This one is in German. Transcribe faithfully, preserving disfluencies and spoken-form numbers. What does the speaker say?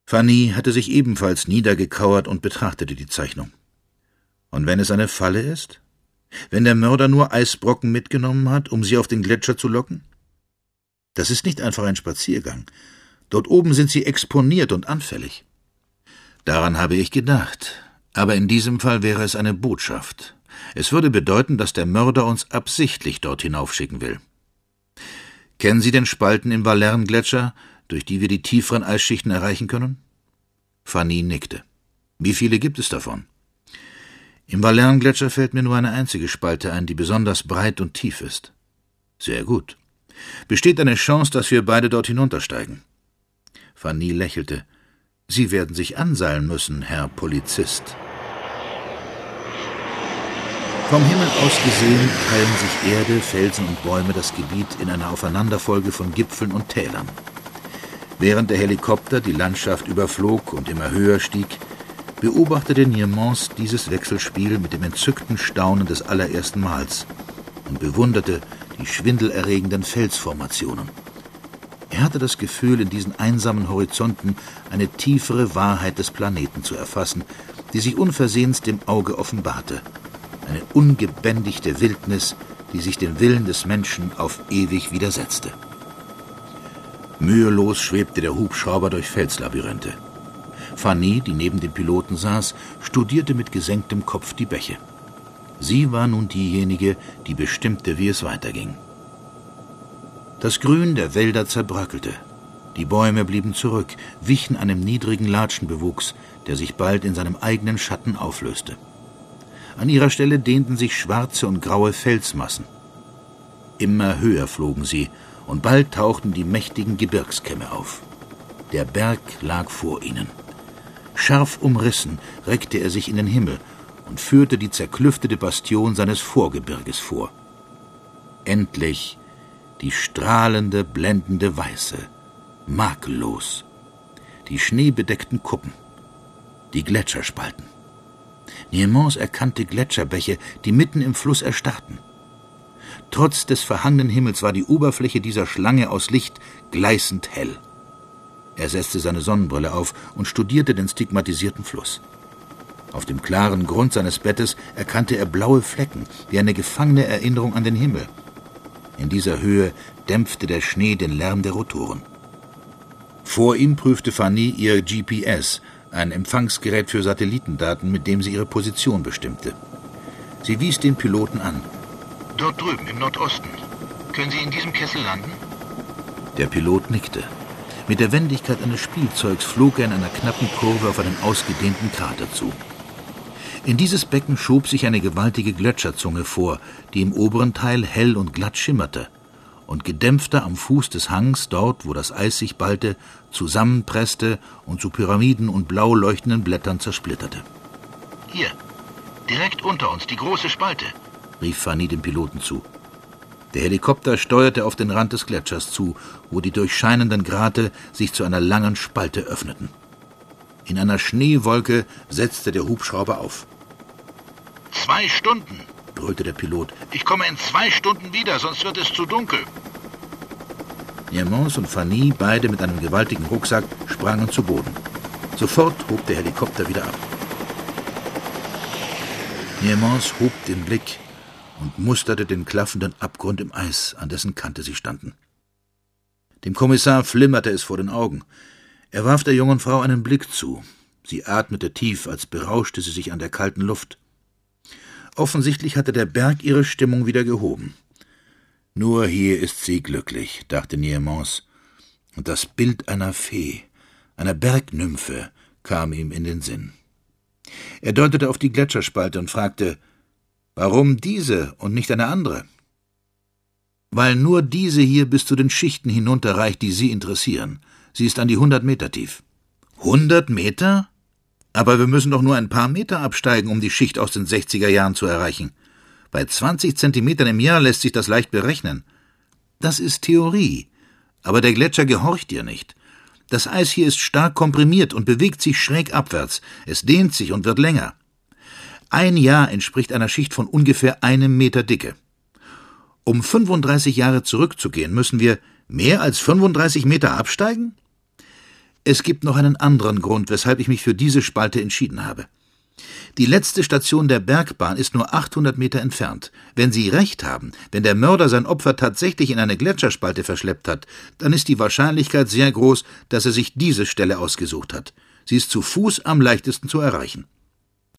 Fanny hatte sich ebenfalls niedergekauert und betrachtete die Zeichnung. Und wenn es eine Falle ist? Wenn der Mörder nur Eisbrocken mitgenommen hat, um sie auf den Gletscher zu locken? Das ist nicht einfach ein Spaziergang. Dort oben sind sie exponiert und anfällig. Daran habe ich gedacht. Aber in diesem Fall wäre es eine Botschaft. Es würde bedeuten, dass der Mörder uns absichtlich dort hinaufschicken will. Kennen Sie den Spalten im Valerne-Gletscher, durch die wir die tieferen Eisschichten erreichen können? Fanny nickte. Wie viele gibt es davon? Im Valerne-Gletscher fällt mir nur eine einzige Spalte ein, die besonders breit und tief ist. Sehr gut. Besteht eine Chance, dass wir beide dort hinuntersteigen? Fanny lächelte. Sie werden sich anseilen müssen, Herr Polizist. Vom Himmel aus gesehen teilen sich Erde, Felsen und Bäume das Gebiet in einer Aufeinanderfolge von Gipfeln und Tälern. Während der Helikopter die Landschaft überflog und immer höher stieg, beobachtete Niemans dieses Wechselspiel mit dem entzückten Staunen des allerersten Mals und bewunderte die schwindelerregenden Felsformationen. Er hatte das Gefühl, in diesen einsamen Horizonten eine tiefere Wahrheit des Planeten zu erfassen, die sich unversehens dem Auge offenbarte. Eine ungebändigte Wildnis, die sich dem Willen des Menschen auf ewig widersetzte. Mühelos schwebte der Hubschrauber durch Felslabyrinthe. Fanny, die neben dem Piloten saß, studierte mit gesenktem Kopf die Bäche. Sie war nun diejenige, die bestimmte, wie es weiterging. Das Grün der Wälder zerbröckelte. Die Bäume blieben zurück, wichen einem niedrigen Latschenbewuchs, der sich bald in seinem eigenen Schatten auflöste. An ihrer Stelle dehnten sich schwarze und graue Felsmassen. Immer höher flogen sie, und bald tauchten die mächtigen Gebirgskämme auf. Der Berg lag vor ihnen. Scharf umrissen reckte er sich in den Himmel und führte die zerklüftete Bastion seines Vorgebirges vor. Endlich die strahlende, blendende Weiße, makellos. Die schneebedeckten Kuppen, die Gletscherspalten. Niemans erkannte Gletscherbäche, die mitten im Fluss erstarrten. Trotz des verhangenen Himmels war die Oberfläche dieser Schlange aus Licht gleißend hell. Er setzte seine Sonnenbrille auf und studierte den stigmatisierten Fluss. Auf dem klaren Grund seines Bettes erkannte er blaue Flecken, wie eine gefangene Erinnerung an den Himmel. In dieser Höhe dämpfte der Schnee den Lärm der Rotoren. Vor ihm prüfte Fanny ihr G P S, ein Empfangsgerät für Satellitendaten, mit dem sie ihre Position bestimmte. Sie wies den Piloten an. Dort drüben, im Nordosten. Können Sie in diesem Kessel landen? Der Pilot nickte. Mit der Wendigkeit eines Spielzeugs flog er in einer knappen Kurve auf einen ausgedehnten Krater zu. In dieses Becken schob sich eine gewaltige Gletscherzunge vor, die im oberen Teil hell und glatt schimmerte und gedämpfter am Fuß des Hangs, dort, wo das Eis sich ballte, zusammenpresste und zu Pyramiden und blau leuchtenden Blättern zersplitterte. Hier, direkt unter uns, die große Spalte, rief Fanny dem Piloten zu. Der Helikopter steuerte auf den Rand des Gletschers zu, wo die durchscheinenden Grate sich zu einer langen Spalte öffneten. In einer Schneewolke setzte der Hubschrauber auf. Zwei Stunden, brüllte der Pilot. Ich komme in zwei Stunden wieder, sonst wird es zu dunkel. Niemans und Fanny, beide mit einem gewaltigen Rucksack, sprangen zu Boden. Sofort hob der Helikopter wieder ab. Niemans hob den Blick und musterte den klaffenden Abgrund im Eis, an dessen Kante sie standen. Dem Kommissar flimmerte es vor den Augen. Er warf der jungen Frau einen Blick zu. Sie atmete tief, als berauschte sie sich an der kalten Luft. Offensichtlich hatte der Berg ihre Stimmung wieder gehoben. Nur hier ist sie glücklich, dachte Niemans. Und das Bild einer Fee, einer Bergnymphe, kam ihm in den Sinn. Er deutete auf die Gletscherspalte und fragte, »Warum diese und nicht eine andere?« »Weil nur diese hier bis zu den Schichten hinunterreicht, die Sie interessieren. Sie ist an die hundert Meter tief.« »Hundert Meter? Aber wir müssen doch nur ein paar Meter absteigen, um die Schicht aus den sechziger Jahren zu erreichen. Bei zwanzig Zentimetern im Jahr lässt sich das leicht berechnen.« »Das ist Theorie. Aber der Gletscher gehorcht dir nicht. Das Eis hier ist stark komprimiert und bewegt sich schräg abwärts. Es dehnt sich und wird länger. Ein Jahr entspricht einer Schicht von ungefähr einem Meter Dicke. Um fünfunddreißig Jahre zurückzugehen, müssen wir mehr als fünfunddreißig Meter absteigen? Es gibt noch einen anderen Grund, weshalb ich mich für diese Spalte entschieden habe. Die letzte Station der Bergbahn ist nur achthundert Meter entfernt. Wenn Sie recht haben, wenn der Mörder sein Opfer tatsächlich in eine Gletscherspalte verschleppt hat, dann ist die Wahrscheinlichkeit sehr groß, dass er sich diese Stelle ausgesucht hat. Sie ist zu Fuß am leichtesten zu erreichen.